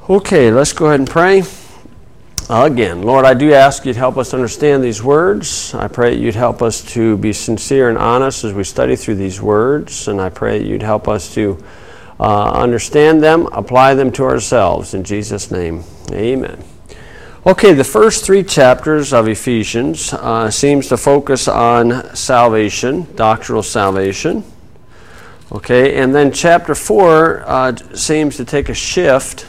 Okay, let's go ahead and pray. Again, Lord, I do ask you to help us understand these words. I pray that you'd help us to be sincere and honest as we study through these words, and I pray that you'd help us to understand them, apply them to ourselves. In Jesus' name, amen. Okay, the first 3 chapters of Ephesians seems to focus on salvation, doctrinal salvation. Okay, and then chapter 4 seems to take a shift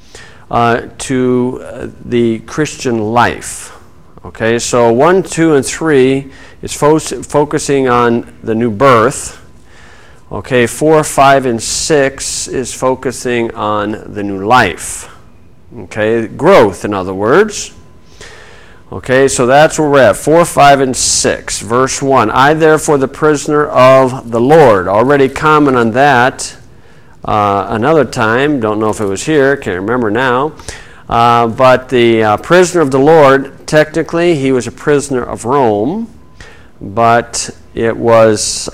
to the Christian life. Okay, so 1, 2, and 3 is focusing on the new birth. Okay, 4, 5, and 6 is focusing on the new life. Okay, growth, in other words. Okay, so that's where we're at, 4, 5, and 6. Verse 1, I therefore the prisoner of the Lord. Already comment on that another time. Don't know if it was here, can't remember now. But the prisoner of the Lord, technically he was a prisoner of Rome, but it was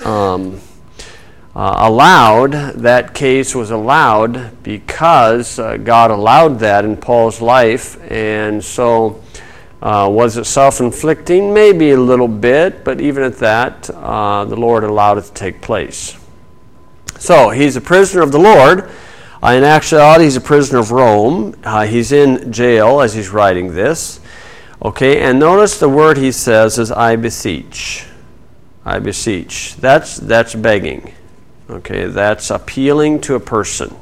allowed, that case was allowed because God allowed that in Paul's life. And so was it self-inflicting? Maybe a little bit, but even at that, the Lord allowed it to take place. So he's a prisoner of the Lord. In actuality, he's a prisoner of Rome. He's in jail as he's writing this. Okay, and notice the word he says is I beseech. I beseech. That's begging. Okay, that's appealing to a person.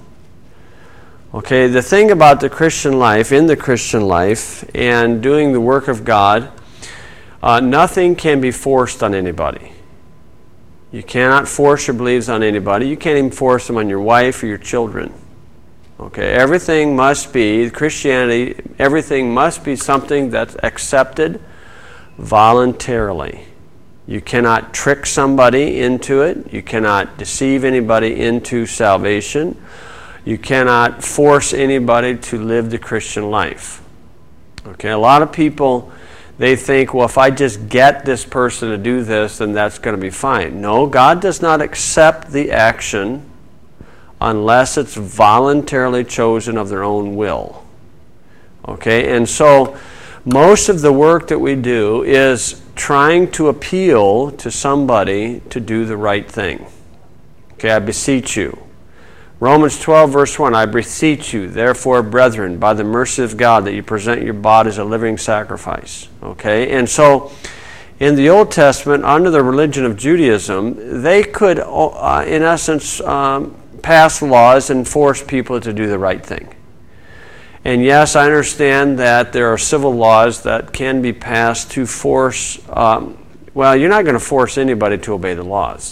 Okay, the thing about the Christian life, in the Christian life, and doing the work of God, nothing can be forced on anybody. You cannot force your beliefs on anybody. You can't even force them on your wife or your children. Okay, everything must be, Christianity, everything must be something that's accepted voluntarily. You cannot trick somebody into it. You cannot deceive anybody into salvation. You cannot force anybody to live the Christian life. Okay, a lot of people, they think, well, if I just get this person to do this, then that's going to be fine. No, God does not accept the action unless it's voluntarily chosen of their own will. Okay, and so most of the work that we do is trying to appeal to somebody to do the right thing. Okay, I beseech you. Romans 12, verse 1, I beseech you, therefore, brethren, by the mercy of God, that you present your body as a living sacrifice. Okay, and so in the Old Testament, under the religion of Judaism, they could, in essence, pass laws and force people to do the right thing. And yes, I understand that there are civil laws that can be passed to force, well, you're not going to force anybody to obey the laws.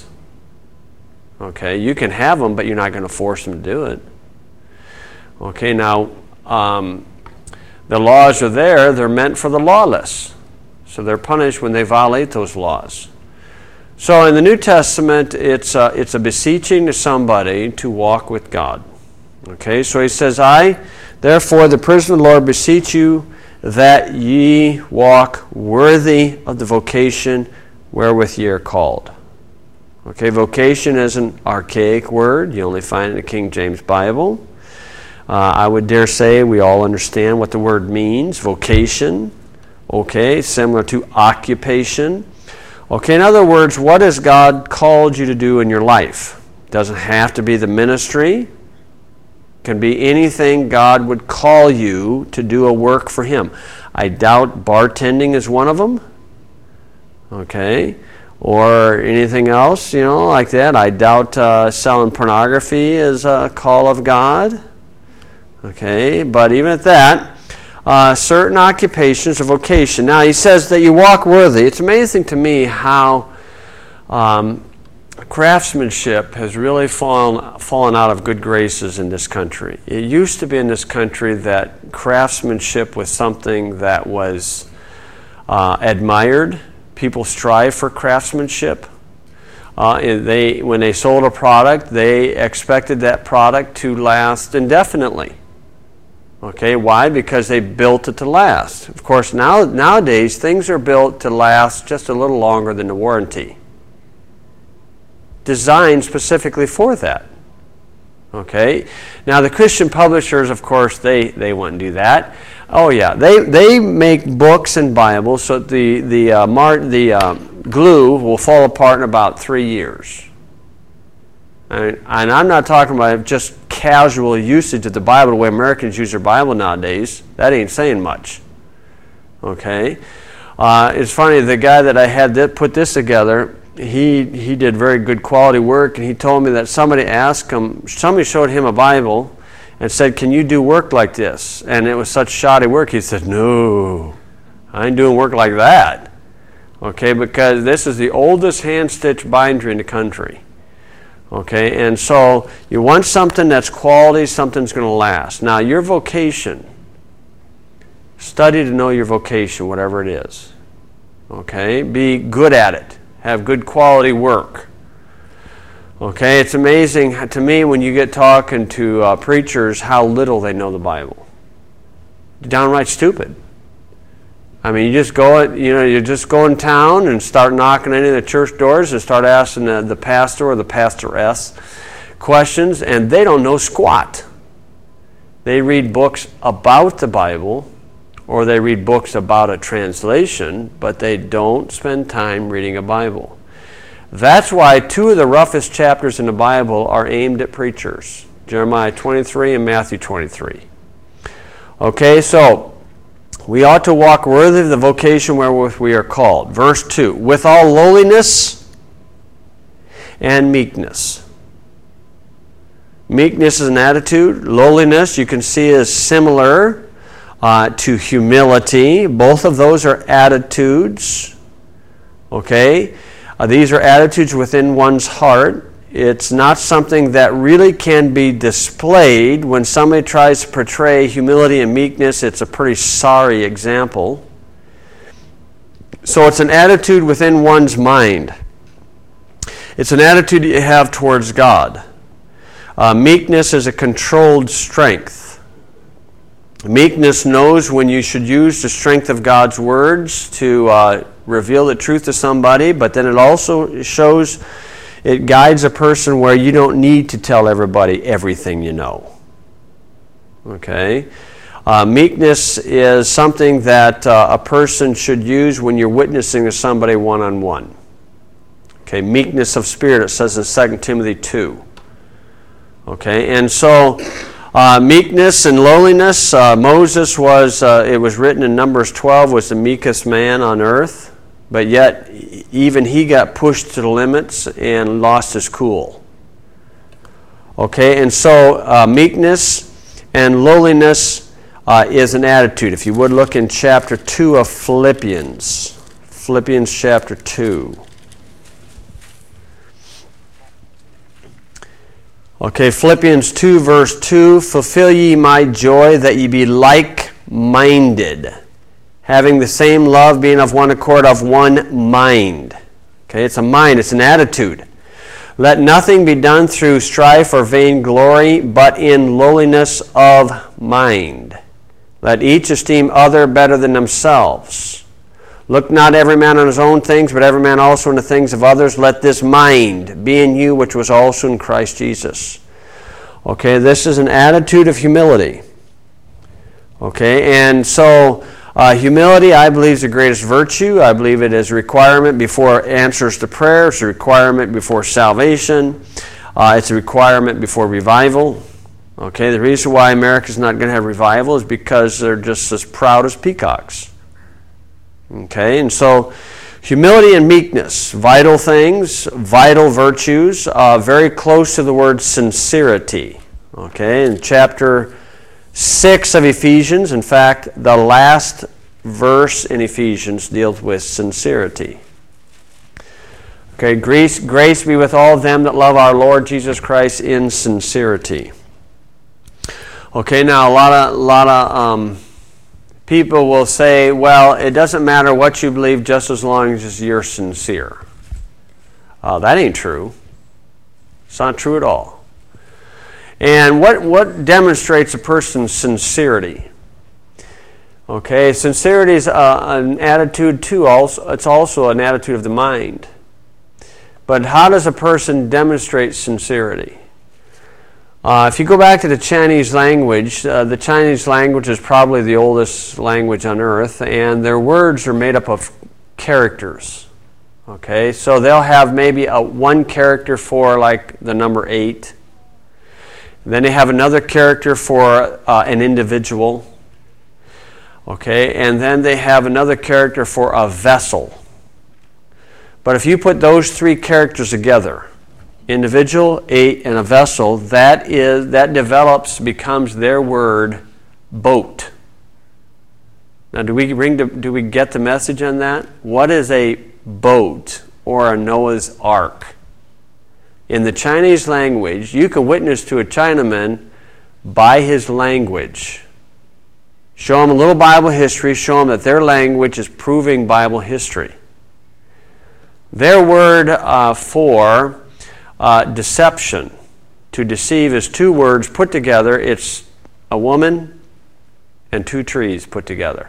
Okay, you can have them, but you're not going to force them to do it. Okay, now, the laws are there. They're meant for the lawless. So they're punished when they violate those laws. So in the New Testament, it's a beseeching to somebody to walk with God. Okay, so he says, I, therefore, the prisoner of the Lord, beseech you that ye walk worthy of the vocation wherewith ye are called. Okay, vocation is an archaic word. You only find it in the King James Bible. I would dare say we all understand what the word means. Vocation, okay, similar to occupation. Okay, in other words, what has God called you to do in your life? It doesn't have to be the ministry. It can be anything God would call you to do a work for Him. I doubt bartending is one of them. Okay, or anything else, like that. I doubt selling pornography is a call of God. Okay, but even at that, certain occupations of vocation. Now, he says that you walk worthy. It's amazing to me how craftsmanship has really fallen out of good graces in this country. It used to be in this country that craftsmanship was something that was admired. People strive for craftsmanship. When they sold a product, they expected that product to last indefinitely. Okay, why? Because they built it to last. Of course, nowadays, things are built to last just a little longer than the warranty. Designed specifically for that. Okay? Now, the Christian publishers, of course, they wouldn't do that. Oh, yeah. They make books and Bibles so the glue will fall apart in about 3 years. And I'm not talking about just casual usage of the Bible, the way Americans use their Bible nowadays. That ain't saying much. Okay? It's funny, the guy that I had that put this together, he did very good quality work, and he told me that somebody showed him a Bible and said, "Can you do work like this?" And it was such shoddy work. He said, "No, I ain't doing work like that." Okay, because this is the oldest hand-stitched binder in the country. Okay, and so you want something that's quality, something's going to last. Now, your vocation, study to know your vocation, whatever it is. Okay, be good at it. Have good quality work. Okay, it's amazing to me when you get talking to preachers how little they know the Bible. Downright stupid. I mean, you just go in town and start knocking any of the church doors and start asking the pastor or the pastoress questions, and they don't know squat. They read books about the Bible, or they read books about a translation, but they don't spend time reading a Bible. That's why 2 of the roughest chapters in the Bible are aimed at preachers, Jeremiah 23 and Matthew 23. Okay, so we ought to walk worthy of the vocation wherewith we are called. Verse 2, with all lowliness and meekness. Meekness is an attitude. Lowliness, you can see, is similar to humility. Both of those are attitudes. Okay? These are attitudes within one's heart. It's not something that really can be displayed. When somebody tries to portray humility and meekness, it's a pretty sorry example. So it's an attitude within one's mind. It's an attitude that you have towards God. Meekness is a controlled strength. Meekness knows when you should use the strength of God's words to reveal the truth to somebody, but then it also shows, it guides a person where you don't need to tell everybody everything you know. Okay? Meekness is something that a person should use when you're witnessing to somebody one-on-one. Okay, meekness of spirit, it says in 2 Timothy 2. Okay, and so meekness and lowliness, Moses was, it was written in Numbers 12, was the meekest man on earth, but yet even he got pushed to the limits and lost his cool. Okay, and so meekness and lowliness is an attitude. If you would look in chapter 2 of Philippians. Philippians chapter 2. Okay, Philippians 2 verse 2, fulfill ye my joy that ye be like-minded, having the same love, being of one accord, of one mind. Okay, it's a mind, it's an attitude. Let nothing be done through strife or vainglory, but in lowliness of mind. Let each esteem other better than themselves. Look not every man on his own things, but every man also on the things of others. Let this mind be in you, which was also in Christ Jesus. Okay, this is an attitude of humility. Okay, and so humility, I believe, is the greatest virtue. I believe it is a requirement before answers to prayer. It's a requirement before salvation. It's a requirement before revival. Okay, the reason why America's not going to have revival is because they're just as proud as peacocks. Okay, and so humility and meekness, vital things, vital virtues, very close to the word sincerity. Okay, in chapter 6 of Ephesians, in fact, the last verse in Ephesians deals with sincerity. Okay, grace be with all them that love our Lord Jesus Christ in sincerity. Okay, now a lot of people will say, well, it doesn't matter what you believe just as long as you're sincere. That ain't true. It's not true at all. And what demonstrates a person's sincerity? Okay, sincerity is an attitude too. It's also an attitude of the mind. But how does a person demonstrate sincerity? If you go back to the Chinese language is probably the oldest language on earth, and their words are made up of characters. Okay, so they'll have maybe one character for like the number 8. Then they have another character for an individual. Okay, and then they have another character for a vessel. But if you put those 3 characters together, individual, 8, and a vessel, that becomes their word, boat. Now, do we get the message on that? What is a boat or a Noah's Ark? In the Chinese language, you can witness to a Chinaman by his language. Show him a little Bible history, show him that their language is proving Bible history. Their word for deception, to deceive, is 2 words put together. It's a woman and 2 trees put together.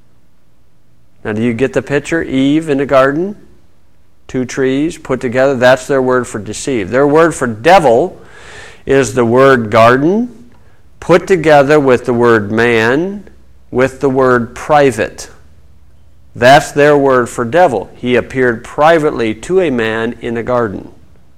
Now, do you get the picture? Eve in the garden, 2 trees put together. That's their word for deceive. Their word for devil is the word garden put together with the word man with the word private. That's their word for devil. He appeared privately to a man in a garden.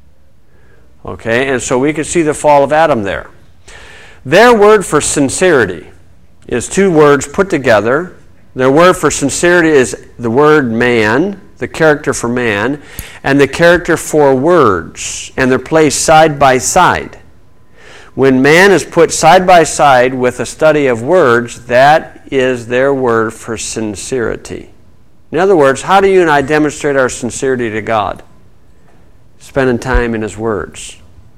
Okay, and so we can see the fall of Adam there. Their word for sincerity is 2 words put together. Their word for sincerity is the word man, the character for man, and the character for words, and they're placed side by side. When man is put side by side with a study of words, that is their word for sincerity. In other words, how do you and I demonstrate our sincerity to God? Spending time in His words.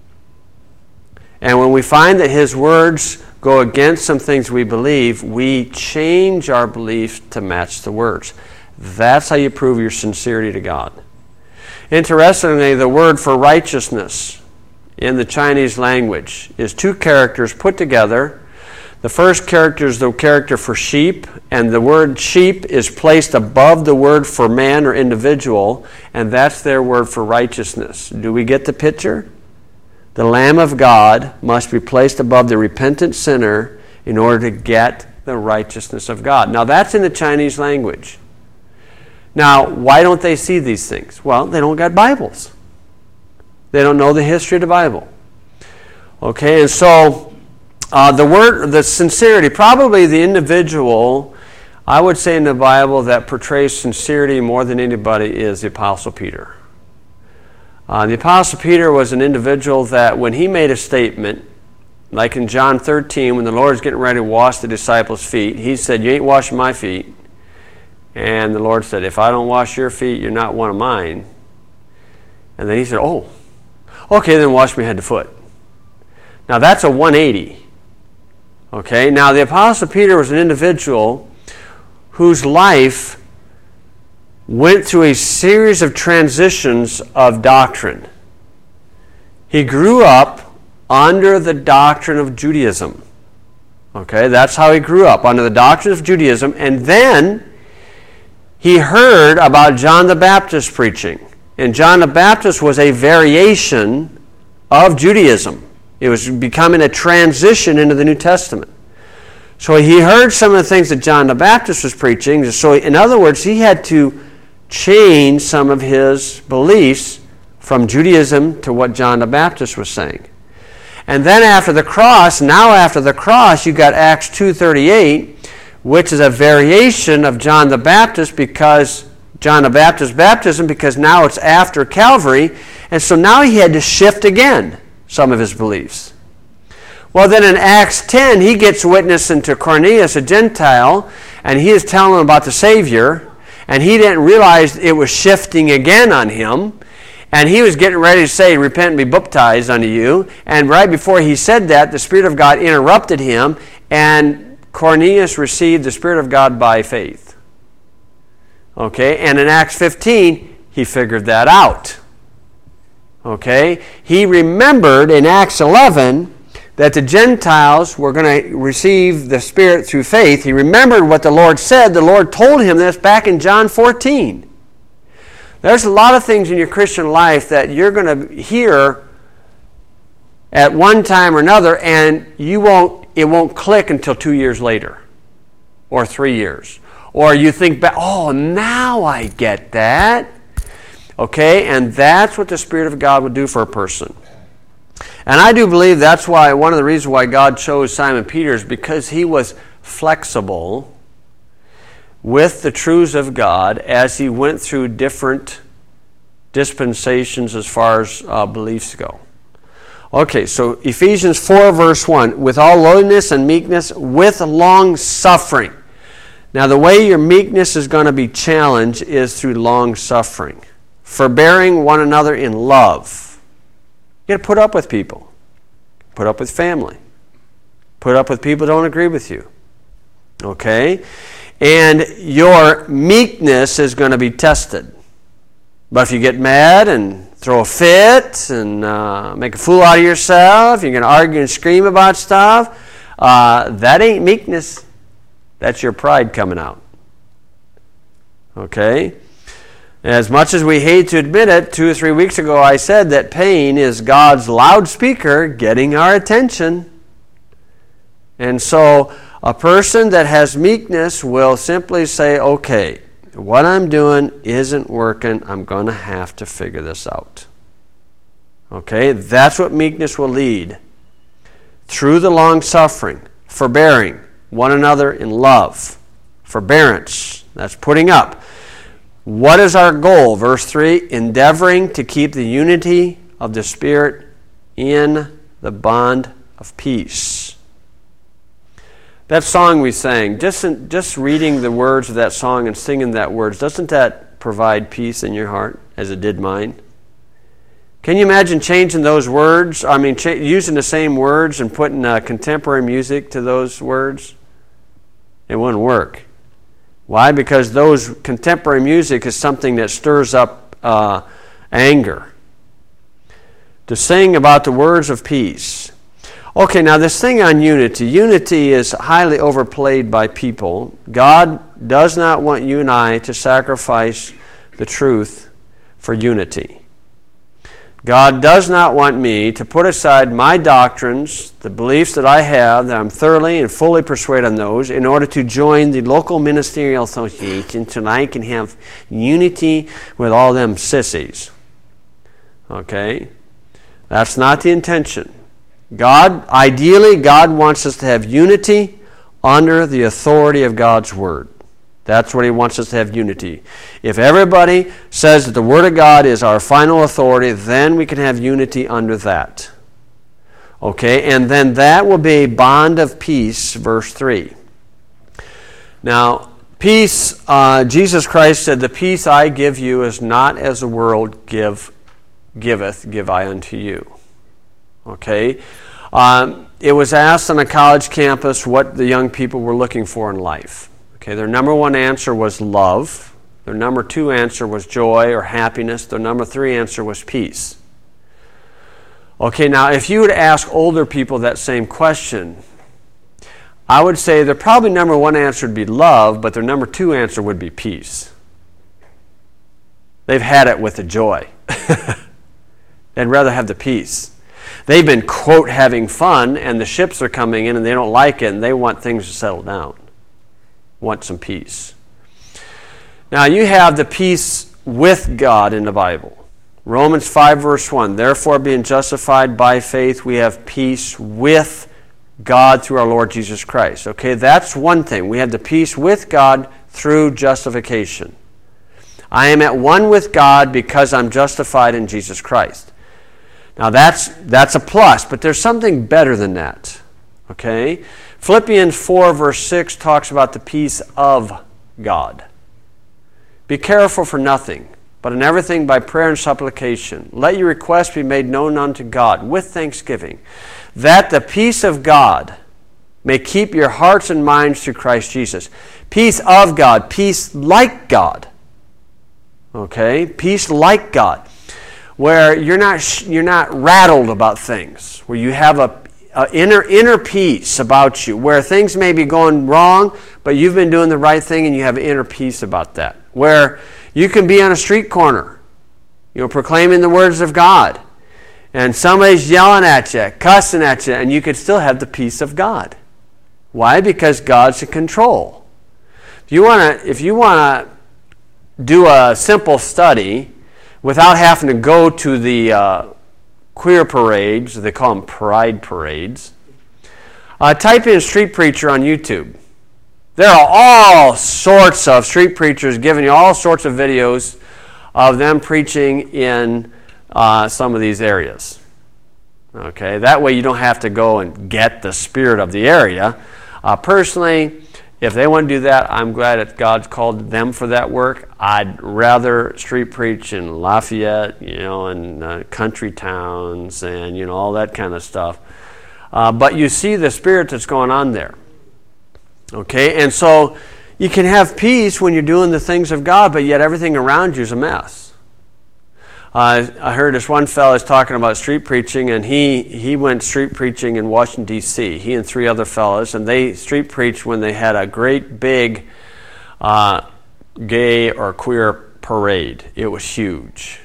And when we find that His words go against some things we believe, we change our beliefs to match the words. That's how you prove your sincerity to God. Interestingly, the word for righteousness in the Chinese language is 2 characters put together. The first character is the character for sheep, and the word sheep is placed above the word for man or individual, and that's their word for righteousness. Do we get the picture? The Lamb of God must be placed above the repentant sinner in order to get the righteousness of God. Now, that's in the Chinese language. Now, why don't they see these things? Well, they don't got Bibles. They don't know the history of the Bible. Okay, and so the sincerity, probably the individual, I would say in the Bible, that portrays sincerity more than anybody is the Apostle Peter. The Apostle Peter was an individual that when he made a statement, like in John 13, when the Lord's getting ready to wash the disciples' feet, he said, "You ain't washing my feet." And the Lord said, "If I don't wash your feet, you're not one of mine." And then he said, "Oh, okay, then wash me head to foot." Now that's a 180. Okay, now the Apostle Peter was an individual whose life went through a series of transitions of doctrine. He grew up under the doctrine of Judaism. Okay, that's how he grew up, under the doctrine of Judaism. And then he heard about John the Baptist preaching. And John the Baptist was a variation of Judaism. It was becoming a transition into the New Testament. So he heard some of the things that John the Baptist was preaching. So in other words, he had to change some of his beliefs from Judaism to what John the Baptist was saying. And then after the cross, you got Acts 2:38, which is a variation of John the Baptist, because John the Baptist's baptism, because now it's after Calvary, and so now he had to shift again some of his beliefs. Well, then in Acts 10, he gets witnessing to Cornelius, a Gentile, and he is telling him about the Savior, and he didn't realize it was shifting again on him, and he was getting ready to say, "Repent and be baptized unto you," and right before he said that, the Spirit of God interrupted him, and Cornelius received the Spirit of God by faith. Okay, and in Acts 15, he figured that out. Okay, he remembered in Acts 11 that the Gentiles were going to receive the Spirit through faith. He remembered what the Lord said. The Lord told him this back in John 14. There's a lot of things in your Christian life that you're going to hear at one time or another, and it won't click until 2 years later or 3 years. Or you think back, oh, now I get that. Okay, and that's what the Spirit of God would do for a person. And I do believe that's why, one of the reasons why God chose Simon Peter is because he was flexible with the truths of God as he went through different dispensations as far as beliefs go. Okay, so Ephesians 4 verse 1, with all lowliness and meekness, with long suffering. Now the way your meekness is going to be challenged is through long suffering. Forbearing one another in love. You got to put up with people. Put up with family. Put up with people who don't agree with you. Okay? And your meekness is going to be tested. But if you get mad and throw a fit and make a fool out of yourself, you're going to argue and scream about stuff, that ain't meekness. That's your pride coming out. Okay? As much as we hate to admit it, 2 or 3 weeks ago I said that pain is God's loudspeaker getting our attention. And so a person that has meekness will simply say, okay, what I'm doing isn't working. I'm going to have to figure this out. Okay? That's what meekness will lead. Through the long suffering, forbearing one another in love. Forbearance. That's putting up. What is our goal? Verse 3, endeavoring to keep the unity of the Spirit in the bond of peace. That song we sang, just reading the words of that song and singing that words, doesn't that provide peace in your heart as it did mine? Can you imagine changing those words? I mean, using the same words and putting contemporary music to those words? It wouldn't work. Why? Because those contemporary music is something that stirs up anger. To sing about the words of peace. Okay, now this thing on unity. Unity is highly overplayed by people. God does not want you and I to sacrifice the truth for unity. God does not want me to put aside my doctrines, the beliefs that I have, that I'm thoroughly and fully persuaded on those, in order to join the local ministerial association so that I can have unity with all them sissies. Okay? That's not the intention. Ideally, God wants us to have unity under the authority of God's Word. That's what He wants us to have unity. If everybody says that the Word of God is our final authority, then we can have unity under that. Okay, and then that will be a bond of peace, verse 3. Now, peace, Jesus Christ said, the peace I give you is not as the world giveth, give I unto you. Okay? It was asked on a college campus what the young people were looking for in life. Okay, their number one answer was love. Their number two answer was joy or happiness. Their number three answer was peace. Okay, now if you would ask older people that same question, I would say their probably number one answer would be love, but their number two answer would be peace. They've had it with the joy. They'd rather have the peace. They've been, quote, having fun, and the ships are coming in and they don't like it and they want things to settle down. Want some peace. Now you have the peace with God in the Bible. Romans 5 verse 1, therefore being justified by faith we have peace with God through our Lord Jesus Christ. Okay, that's one thing. We have the peace with God through justification. I am at one with God because I'm justified in Jesus Christ. Now that's a plus, but there's something better than that. Okay? Philippians 4 verse 6 talks about the peace of God. Be careful for nothing, but in everything by prayer and supplication. Let your requests be made known unto God with thanksgiving, that the peace of God may keep your hearts and minds through Christ Jesus. Peace of God, peace like God. Okay? Peace like God. Where you're not rattled about things, where you have a inner peace about you, where things may be going wrong, but you've been doing the right thing and you have inner peace about that. Where you can be on a street corner, proclaiming the words of God, and somebody's yelling at you, cussing at you, and you could still have the peace of God. Why? Because God's in control. If you want to do a simple study without having to go to the queer parades, they call them pride parades, type in street preacher on YouTube. There are all sorts of street preachers giving you all sorts of videos of them preaching in some of these areas. Okay, that way you don't have to go and get the spirit of the area. Personally, if they want to do that, I'm glad that God's called them for that work. I'd rather street preach in Lafayette, and country towns and, all that kind of stuff. But you see the spirit that's going on there. Okay, and so you can have peace when you're doing the things of God, but yet everything around you is a mess. I heard this one fellow is talking about street preaching, and he went street preaching in Washington, D.C., he and 3 other fellows, and they street preached when they had a great big gay or queer parade. It was huge.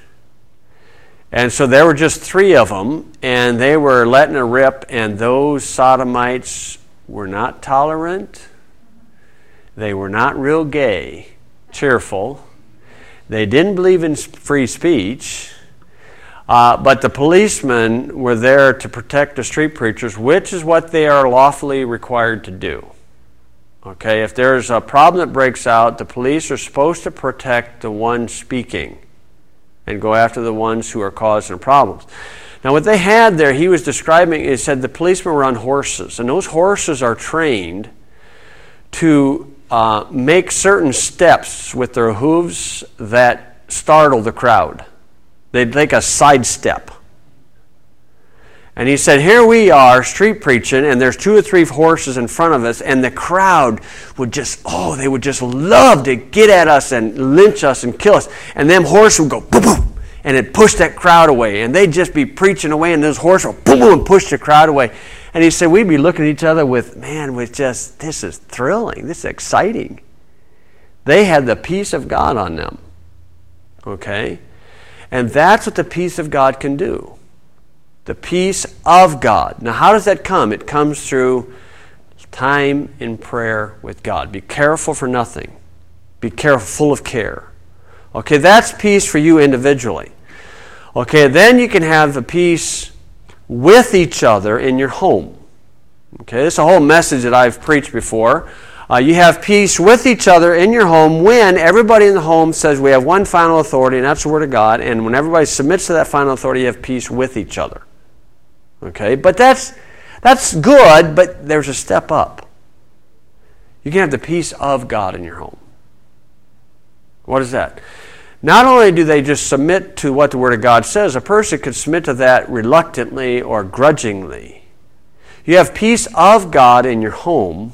And so there were just 3 of them, and they were letting it rip, and those sodomites were not tolerant. They were not real gay, cheerful. They didn't believe in free speech, but the policemen were there to protect the street preachers, which is what they are lawfully required to do. Okay, if there's a problem that breaks out, the police are supposed to protect the ones speaking and go after the ones who are causing problems. Now what they had there, he was describing, he said the policemen were on horses, and those horses are trained to make certain steps with their hooves that startle the crowd. They'd take a side step. And he said, here we are street preaching, and there's 2 or 3 horses in front of us, and the crowd would just love to get at us and lynch us and kill us. And them horses would go boom, boom, and it'd push that crowd away. And they'd just be preaching away, and those horses would boom, boom, and push the crowd away. And he said, we'd be looking at each other with this is thrilling, this is exciting. They had the peace of God on them. Okay? And that's what the peace of God can do. The peace of God. Now, how does that come? It comes through time in prayer with God. Be careful for nothing. Be careful, full of care. Okay, that's peace for you individually. Okay, then you can have the peace with each other in your home. Okay, this is a whole message that I've preached before. You have peace with each other in your home when everybody in the home says we have one final authority, and that's the Word of God, and when everybody submits to that final authority, you have peace with each other. Okay, but that's good, but there's a step up. You can have the peace of God in your home. What is that? Not only do they just submit to what the Word of God says, a person could submit to that reluctantly or grudgingly. You have peace of God in your home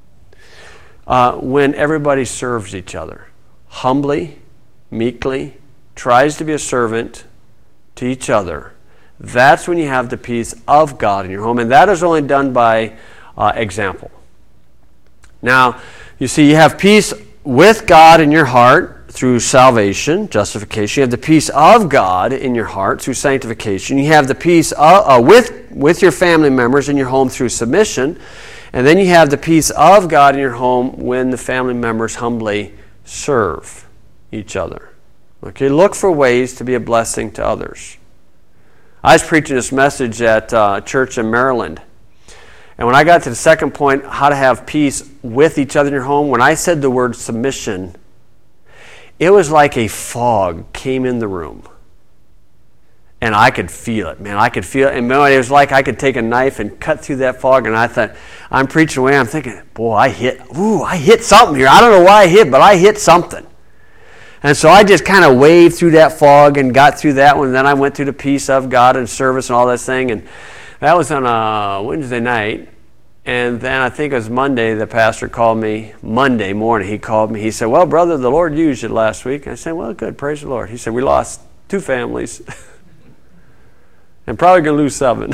when everybody serves each other. Humbly, meekly, tries to be a servant to each other. That's when you have the peace of God in your home, and that is only done by example. Now, you see, you have peace with God in your heart through salvation, justification. You have the peace of God in your heart through sanctification. You have the peace with your family members in your home through submission. And then you have the peace of God in your home when the family members humbly serve each other. Okay, look for ways to be a blessing to others. I was preaching this message at a church in Maryland. And when I got to the second point, how to have peace with each other in your home, when I said the word submission, it was like a fog came in the room. And I could feel it, man. I could feel it. And it was like I could take a knife and cut through that fog. And I thought, I'm preaching away. I'm thinking, boy, I hit something here. I don't know why I hit, but I hit something. And so I just kind of waved through that fog and got through that one. And then I went through the peace of God and service and all that thing. And that was on a Wednesday night. And then I think it was Monday, the pastor called me. Monday morning, he called me. He said, well, brother, the Lord used you last week. I said, well, good, praise the Lord. He said, we lost 2 families and probably going to lose 7.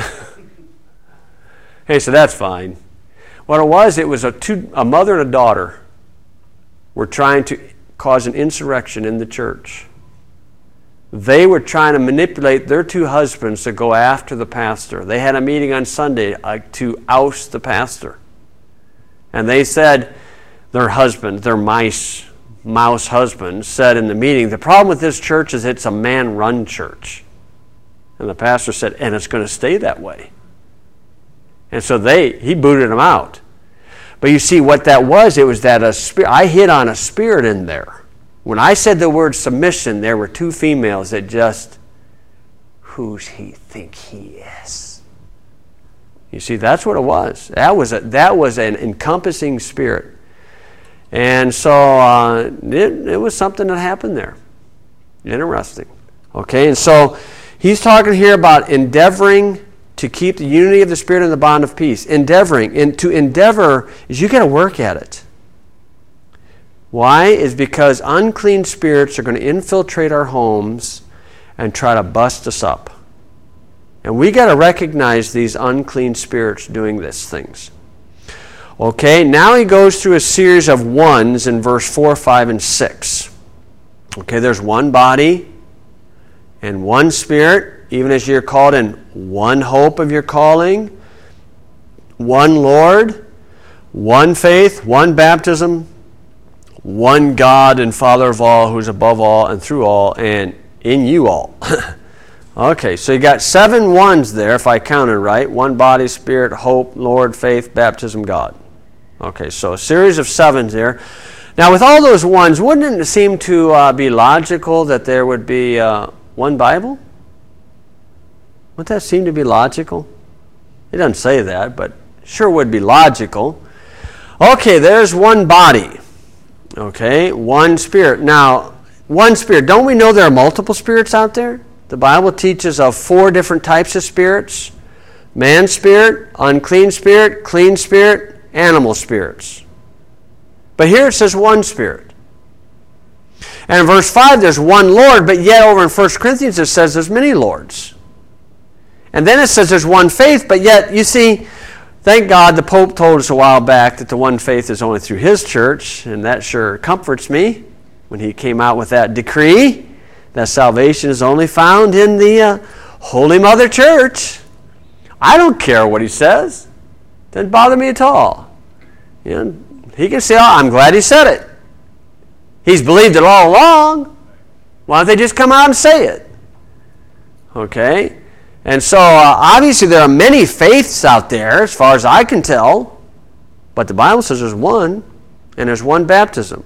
He said, that's fine. What it was a mother and a daughter were trying to cause an insurrection in the church. They were trying to manipulate their two husbands to go after the pastor. They had a meeting on Sunday to oust the pastor. And they said, their husband, their mouse husband, said in the meeting, the problem with this church is it's a man-run church. And the pastor said, and it's going to stay that way. And so he booted them out. But you see what that was, it was that I hit on a spirit in there. When I said the word submission, there were two females that just, who's he think he is? You see, that's what it was. That was an encompassing spirit. And so it was something that happened there. Interesting. Okay, and so he's talking here about endeavoring to keep the unity of the Spirit and the bond of peace. Endeavoring. And to endeavor is you got to work at it. Why? Is because unclean spirits are going to infiltrate our homes and try to bust us up. And we got to recognize these unclean spirits doing these things. Okay, now he goes through a series of ones in verse 4, 5, and 6. Okay, there's one body and one spirit, even as you're called in one hope of your calling, one Lord, one faith, one baptism, one God and Father of all, who's above all and through all and in you all. Okay, so you got 7 ones there, if I counted right. One body, spirit, hope, Lord, faith, baptism, God. Okay, so a series of 7s there. Now with all those ones, wouldn't it seem to be logical that there would be one Bible? Wouldn't that seem to be logical? It doesn't say that, but sure would be logical. Okay, there's one body. Okay, one spirit. Now, one spirit. Don't we know there are multiple spirits out there? The Bible teaches of 4 different types of spirits. Man spirit, unclean spirit, clean spirit, animal spirits. But here it says one spirit. And in verse 5 there's one Lord, but yet over in 1 Corinthians it says there's many lords. And then it says there's one faith, but yet, you see, thank God the Pope told us a while back that the one faith is only through his church, and that sure comforts me when he came out with that decree that salvation is only found in the Holy Mother Church. I don't care what he says. Doesn't bother me at all. You know, he can say, oh, I'm glad he said it. He's believed it all along. Why don't they just come out and say it? Okay? And so, obviously, there are many faiths out there, as far as I can tell. But the Bible says there's one, and there's one baptism.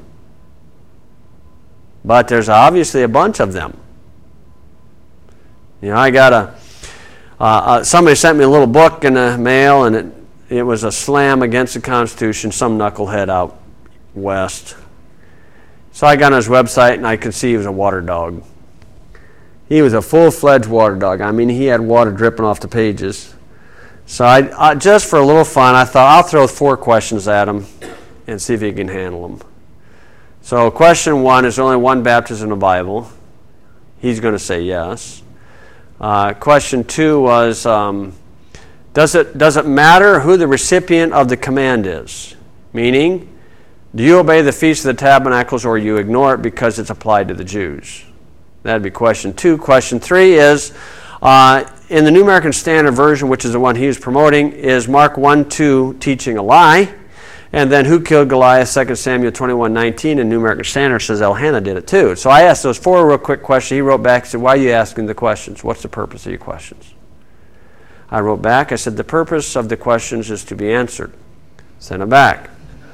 But there's obviously a bunch of them. You know, I got somebody sent me a little book in the mail, and it was a slam against the Constitution, some knucklehead out west. So I got on his website, and I could see he was a water dog. He was a full-fledged water dog. I mean, he had water dripping off the pages. So I just for a little fun, I thought I'll throw 4 questions at him and see if he can handle them. So question 1, is there only one baptism in the Bible? He's going to say yes. Question 2 was, does it matter who the recipient of the command is? Meaning, do you obey the Feast of the Tabernacles or you ignore it because it's applied to the Jews? That'd be question 2. Question 3 is, in the New American Standard Version, which is the one he was promoting, is Mark 1:2 teaching a lie? And then who killed Goliath? 2 Samuel 21:19, and New American Standard says Elkanah did it too. So I asked those 4 real quick questions. He wrote back and said, why are you asking the questions? What's the purpose of your questions? I wrote back, I said, the purpose of the questions is to be answered. Sent it back.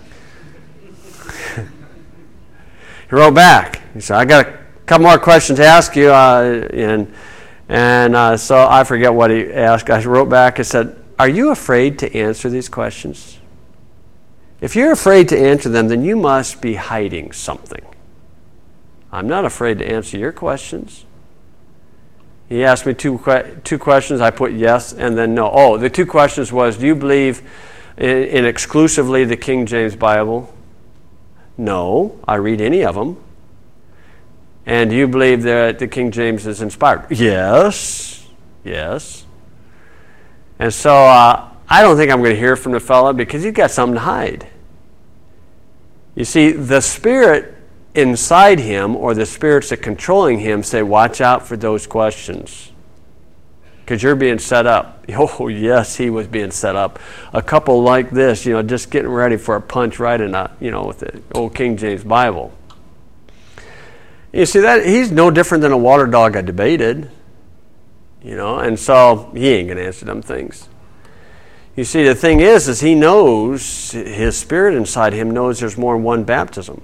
He wrote back. He said, I got a couple more questions to ask you. So I forget what he asked. I wrote back and said, are you afraid to answer these questions? If you're afraid to answer them, then you must be hiding something. I'm not afraid to answer your questions. He asked me two questions. I put yes and then no. Oh, the 2 questions was, do you believe in exclusively the King James Bible? No, I read any of them. And do you believe that the King James is inspired? Yes. Yes. And so I don't think I'm going to hear from the fellow because he's got something to hide. You see, the Spirit inside him, or the spirits that are controlling him, say, watch out for those questions. Because you're being set up. Oh, yes, he was being set up. A couple like this, just getting ready for a punch right in with the old King James Bible. You see that he's no different than a water dog I debated, and so he ain't going to answer them things. You see, the thing is he knows, his spirit inside him knows there's more than one baptism.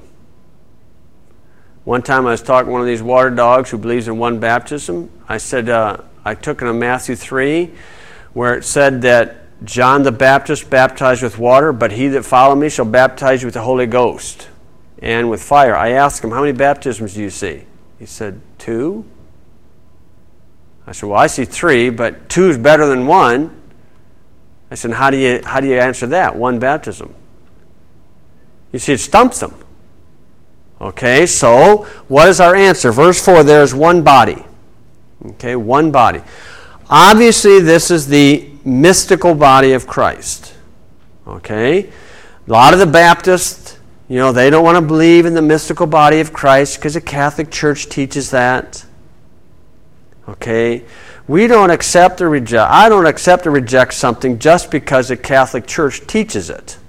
One time I was talking to one of these water dogs who believes in one baptism. I said, I took him to Matthew 3, where it said that John the Baptist baptized with water, but he that follow me shall baptize you with the Holy Ghost and with fire. I asked him, how many baptisms do you see? He said, 2. I said, well, I see 3, but 2 is better than 1. I said, how do you answer that? One baptism. You see, it stumps them. Okay, so what is our answer? Verse 4, there is one body. Okay, one body. Obviously, this is the mystical body of Christ. Okay? A lot of the Baptists, they don't want to believe in the mystical body of Christ because the Catholic Church teaches that. Okay? I don't accept or reject something just because the Catholic Church teaches it.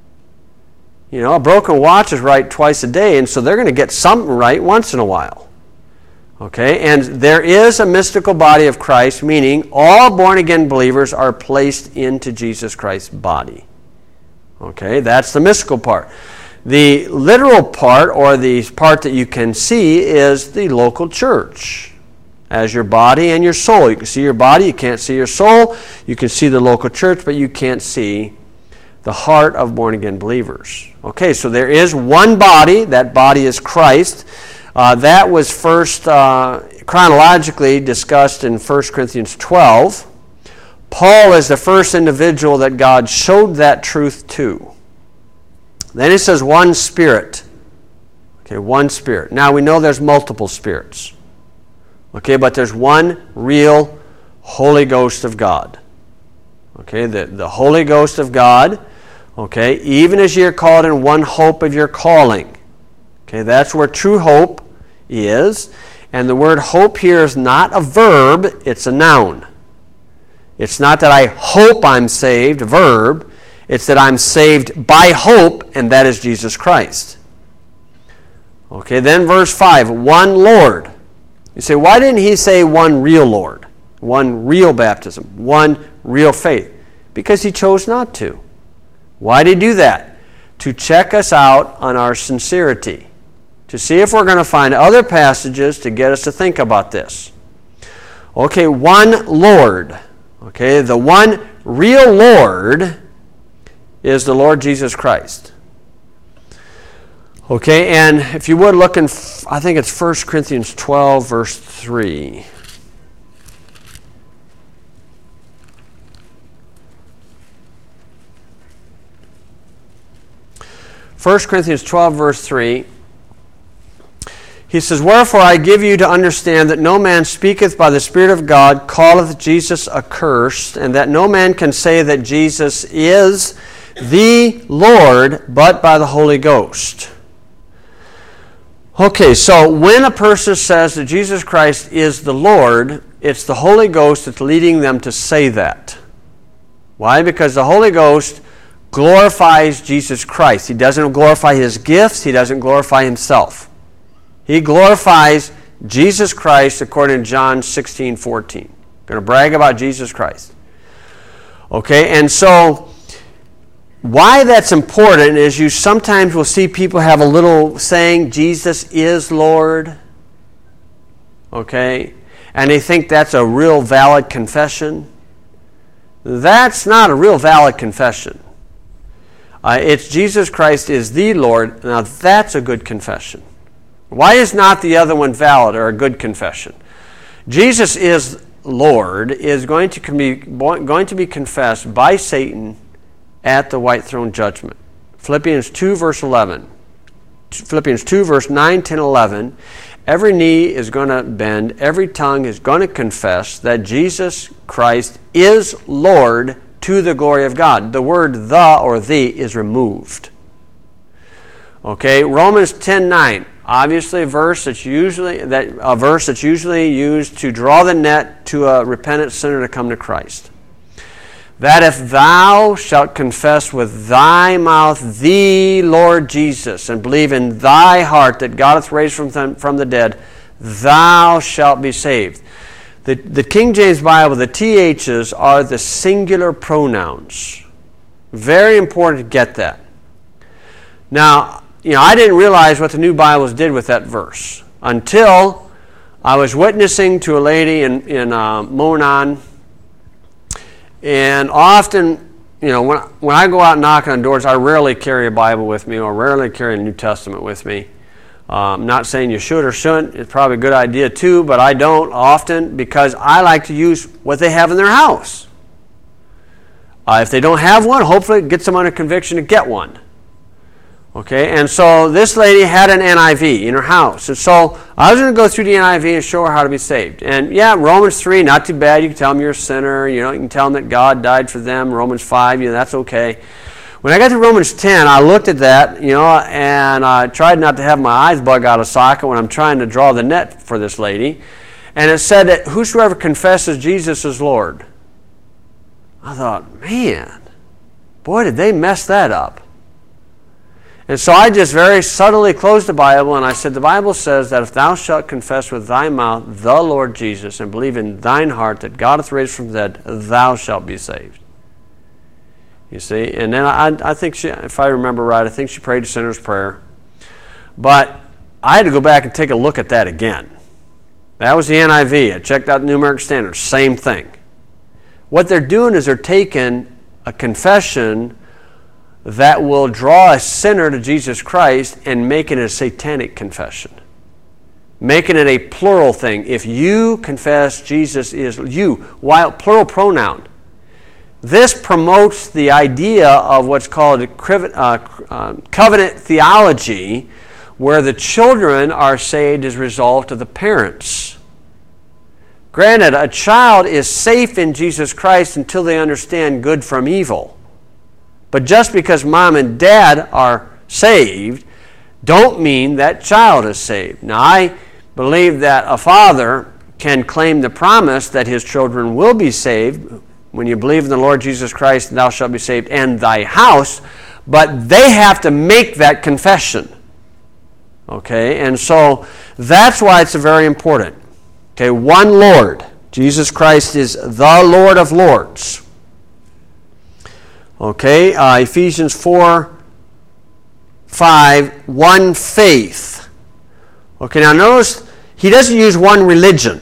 A broken watch is right twice a day, and so they're going to get something right once in a while. Okay, and there is a mystical body of Christ, meaning all born-again believers are placed into Jesus Christ's body. Okay, that's the mystical part. The literal part, or the part that you can see, is the local church as your body and your soul. You can see your body, you can't see your soul. You can see the local church, but you can't see the heart of born-again believers. Okay, so there is one body. That body is Christ. That was first chronologically discussed in 1 Corinthians 12. Paul is the first individual that God showed that truth to. Then he says one Spirit. Okay, one Spirit. Now we know there's multiple spirits. Okay, but there's one real Holy Ghost of God. Okay, the Holy Ghost of God. Okay, even as you're called in one hope of your calling. Okay, that's where true hope is. And the word hope here is not a verb, it's a noun. It's not that I hope I'm saved, verb. It's that I'm saved by hope, and that is Jesus Christ. Okay, then verse 5, one Lord. You say, why didn't he say one real Lord? One real baptism, one real faith? Because he chose not to. Why did he do that? To check us out on our sincerity. To see if we're going to find other passages to get us to think about this. Okay, one Lord. Okay, the one real Lord is the Lord Jesus Christ. Okay, and if you would look in, I think it's 1 Corinthians 12, verse 3. First Corinthians 12, verse 3. He says, wherefore I give you to understand that no man speaketh by the Spirit of God, calleth Jesus accursed, and that no man can say that Jesus is the Lord, but by the Holy Ghost. Okay, so when a person says that Jesus Christ is the Lord, it's the Holy Ghost that's leading them to say that. Why? Because the Holy Ghost glorifies Jesus Christ. He doesn't glorify his gifts. He doesn't glorify himself. He glorifies Jesus Christ according to John 16:14. Going to brag about Jesus Christ. Okay, and so why that's important is you sometimes will see people have a little saying, Jesus is Lord. Okay, and they think that's a real valid confession. That's not a real valid confession. It's Jesus Christ is the Lord. Now that's a good confession. Why is not the other one valid or a good confession? Jesus is Lord is going to be confessed by Satan at the white throne judgment. Philippians 2, verse 11. Philippians 2, verse 9, 10, 11. Every knee is going to bend. Every tongue is going to confess that Jesus Christ is Lord to the glory of God. The word the or the is removed. Okay, Romans 10:9. Obviously, a verse that's usually used to draw the net to a repentant sinner to come to Christ. That if thou shalt confess with thy mouth the Lord Jesus, and believe in thy heart that God hath raised from the dead, thou shalt be saved. The King James Bible, the THs are the singular pronouns. Very important to get that. Now, I didn't realize what the New Bibles did with that verse until I was witnessing to a lady in Monon. And often, when I go out knocking on doors, I rarely carry a Bible with me or rarely carry a New Testament with me. I'm not saying you should or shouldn't. It's probably a good idea too, but I don't often because I like to use what they have in their house. If they don't have one, hopefully it gets them under conviction to get one. Okay, and so this lady had an NIV in her house. And so I was going to go through the NIV and show her how to be saved. And yeah, Romans 3, not too bad. You can tell them you're a sinner. You can tell them that God died for them. Romans 5, that's okay. When I got to Romans 10, I looked at that, and I tried not to have my eyes bug out of socket when I'm trying to draw the net for this lady. And it said that whosoever confesses Jesus is Lord. I thought, man, boy, did they mess that up. And so I just very subtly closed the Bible and I said, the Bible says that if thou shalt confess with thy mouth the Lord Jesus and believe in thine heart that God hath raised from the dead, thou shalt be saved. You see? And then I think she, if I remember right, I think she prayed a sinner's prayer. But I had to go back and take a look at that again. That was the NIV. I checked out the New American Standard. Same thing. What they're doing is they're taking a confession that will draw a sinner to Jesus Christ and making it a satanic confession. Making it a plural thing. If you confess Jesus is you, while plural pronoun. This promotes the idea of what's called covenant theology, where the children are saved as a result of the parents. Granted, a child is safe in Jesus Christ until they understand good from evil. But just because mom and dad are saved, don't mean that child is saved. Now, I believe that a father can claim the promise that his children will be saved. When you believe in the Lord Jesus Christ, thou shalt be saved, and thy house. But they have to make that confession. Okay, and so that's why it's very important. Okay, one Lord. Jesus Christ is the Lord of Lords. Okay, Ephesians 4:5, one faith. Okay, now notice he doesn't use one religion.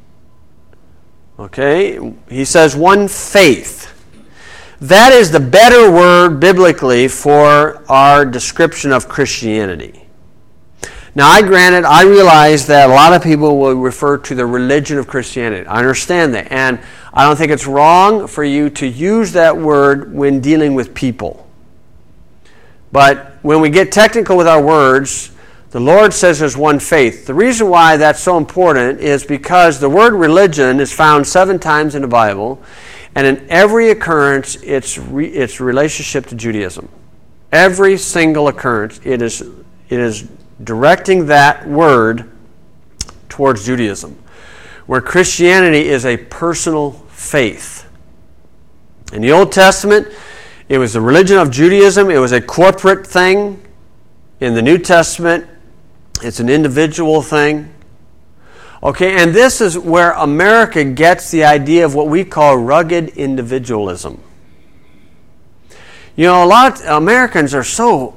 Okay, he says one faith. That is the better word biblically for our description of Christianity. Now, I realize that a lot of people will refer to the religion of Christianity. I understand that. And I don't think it's wrong for you to use that word when dealing with people. But when we get technical with our words, the Lord says there's one faith. The reason why that's so important is because the word religion is found 7 times in the Bible, and in every occurrence, it's relationship to Judaism. Every single occurrence, it is directing that word towards Judaism, where Christianity is a personal faith. In the Old Testament, it was the religion of Judaism. It was a corporate thing. In the New Testament, it's an individual thing. Okay, and this is where America gets the idea of what we call rugged individualism. A lot of Americans are so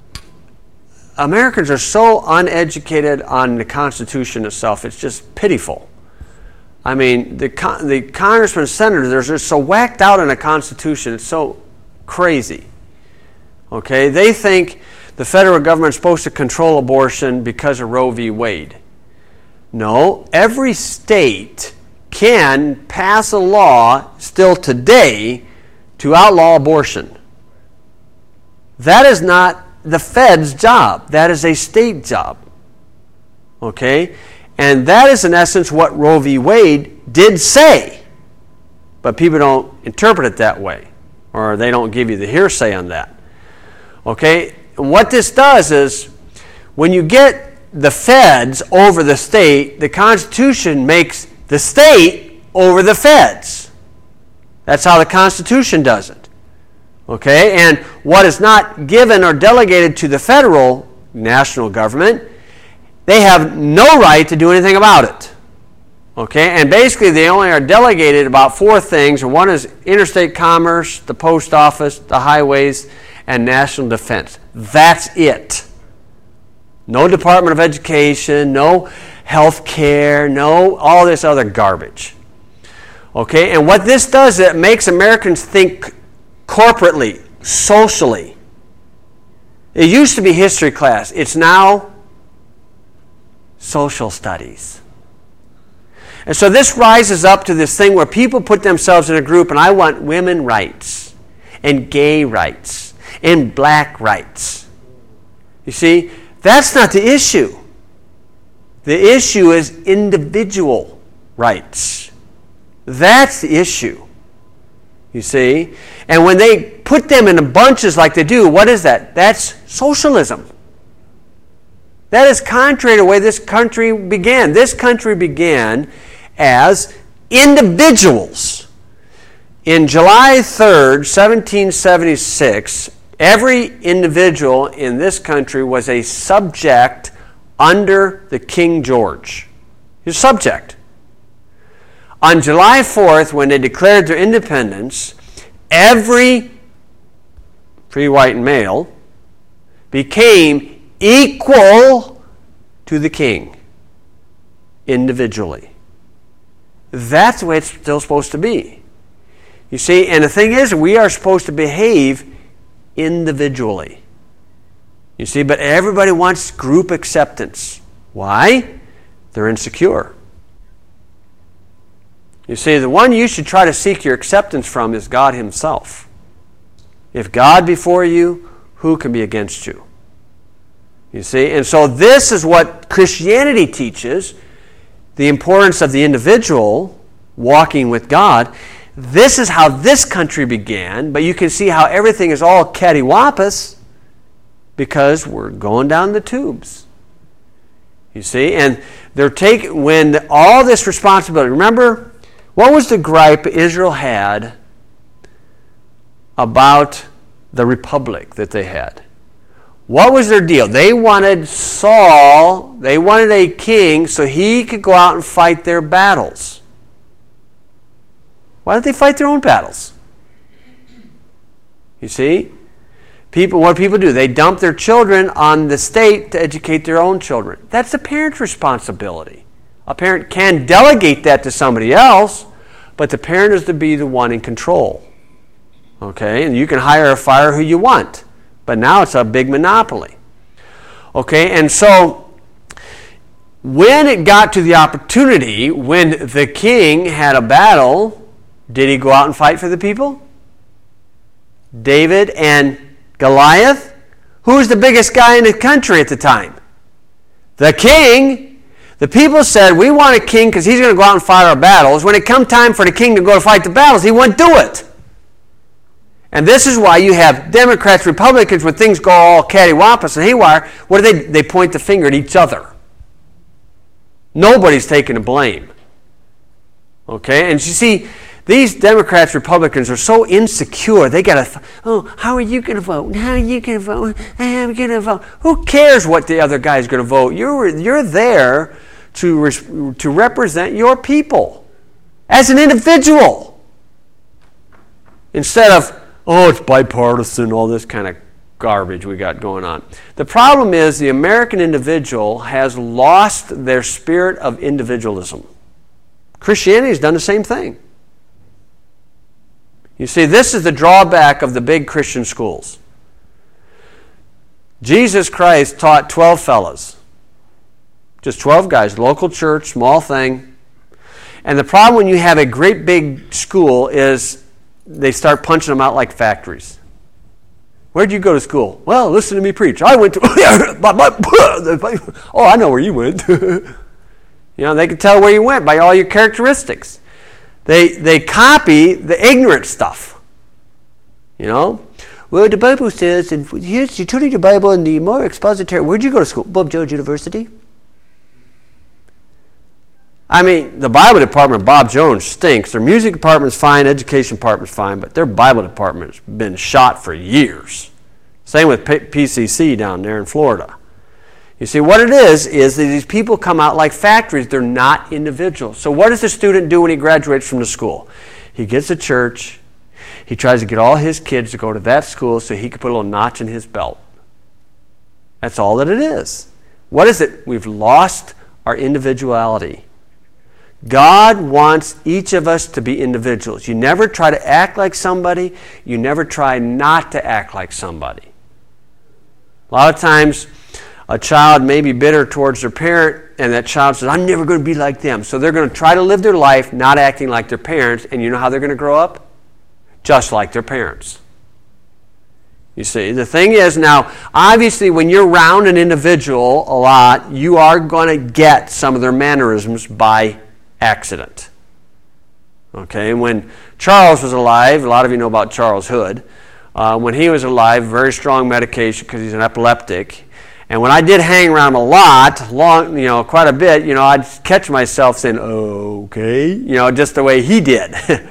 uneducated on the Constitution itself. It's just pitiful. I mean, the congressmen, senators, they're just so whacked out in the Constitution. It's so crazy. Okay, they think the federal government's supposed to control abortion because of Roe v. Wade. No, every state can pass a law still today to outlaw abortion. That is not the Fed's job. That is a state job. Okay? And that is in essence what Roe v. Wade did say. But people don't interpret it that way. Or they don't give you the hearsay on that. Okay? And what this does is when you get the feds over the state, the Constitution makes the state over the feds. That's how the Constitution does it. Okay? And what is not given or delegated to the federal national government, they have no right to do anything about it. Okay? And basically they only are delegated about 4 things. And one is interstate commerce, the post office, the highways, and national defense. That's it. No Department of Education, no health care, no all this other garbage. Okay? And what this does, it makes Americans think corporately, socially. It used to be history class. It's now social studies. And so this rises up to this thing where people put themselves in a group, and I want women rights, and gay rights, and black rights. You see, that's not the issue. The issue is individual rights. That's the issue. You see? And when they put them in bunches like they do, what is that? That's socialism. That is contrary to the way this country began. This country began as individuals. In July 3rd, 1776, every individual in this country was a subject under the King George. He was a subject. On July 4th, when they declared their independence, every free white male became equal to the king individually. That's the way it's still supposed to be. You see, and the thing is, we are supposed to behave individually. You see, but everybody wants group acceptance. Why? They're insecure. You see, the one you should try to seek your acceptance from is God Himself. If God be for you, who can be against you? You see, and so this is what Christianity teaches, the importance of the individual walking with God. This is how this country began, but you can see how everything is all cattywampus because we're going down the tubes. You see, and they're taking, when all this responsibility, remember, what was the gripe Israel had about the republic that they had? What was their deal? They wanted Saul, they wanted a king so he could go out and fight their battles. Why don't they fight their own battles? You see? What do people do? They dump their children on the state to educate their own children. That's a parent's responsibility. A parent can delegate that to somebody else, but the parent is to be the one in control. Okay? And you can hire or fire who you want. But now it's a big monopoly. Okay? And so, when it got to the opportunity, when the king had a battle, did he go out and fight for the people? David and Goliath? Who was the biggest guy in the country at the time? The king. The people said, we want a king because he's going to go out and fight our battles. When it come time for the king to go to fight the battles, he wouldn't do it. And this is why you have Democrats, Republicans, when things go all cattywampus and haywire, what do they point the finger at each other. Nobody's taking the blame. Okay? And you see, these Democrats, Republicans are so insecure. They got to, how are you going to vote? How are you going to vote? How am I going to vote? Who cares what the other guy's going to vote? You're there to represent your people as an individual. Instead of, it's bipartisan, all this kind of garbage we got going on. The problem is the American individual has lost their spirit of individualism. Christianity has done the same thing. You see, this is the drawback of the big Christian schools. Jesus Christ taught 12 fellas. Just 12 guys, local church, small thing. And the problem when you have a great big school is they start punching them out like factories. Where'd you go to school? Well, listen to me preach. I went to... I know where you went. They can tell where you went by all your characteristics. They copy the ignorant stuff. Well, the Bible says, and here's you turn your Bible in the more expository. Where'd you go to school? Bob Jones University. I mean, the Bible department of Bob Jones stinks. Their music department's fine, education department's fine, but their Bible department's been shot for years. Same with PCC down there in Florida. You see, what it is that these people come out like factories. They're not individuals. So what does the student do when he graduates from the school? He gets a church. He tries to get all his kids to go to that school so he can put a little notch in his belt. That's all that it is. What is it? We've lost our individuality. God wants each of us to be individuals. You never try to act like somebody. You never try not to act like somebody. A lot of times, a child may be bitter towards their parent, and that child says, I'm never going to be like them. So they're going to try to live their life not acting like their parents, and you know how they're going to grow up? Just like their parents. You see, the thing is now, obviously when you're around an individual a lot, you are going to get some of their mannerisms by accident. Okay, and when Charles was alive, a lot of you know about Charles Hood, when he was alive, very strong medication because he's an epileptic. And when I did hang around a lot, quite a bit, I'd catch myself saying, okay, just the way he did.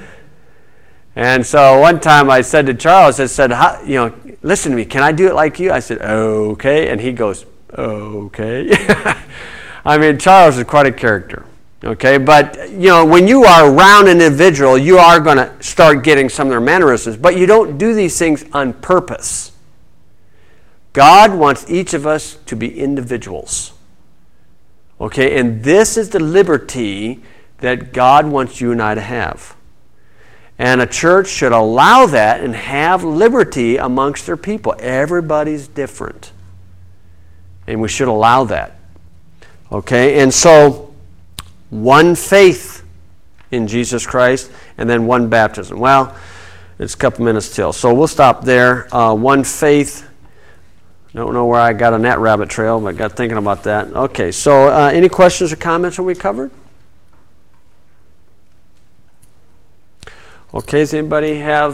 And so one time I said to Charles, listen to me, can I do it like you? I said, okay. And he goes, okay. I mean, Charles is quite a character. Okay, but, when you are around an individual, you are going to start getting some of their mannerisms. But you don't do these things on purpose. God wants each of us to be individuals. Okay, and this is the liberty that God wants you and I to have. And a church should allow that and have liberty amongst their people. Everybody's different. And we should allow that. Okay, and so one faith in Jesus Christ and then one baptism. Well, it's a couple minutes till. So we'll stop there. One faith. Don't know where I got on that rabbit trail, but got thinking about that. Okay, so any questions or comments that we covered? Okay, does anybody have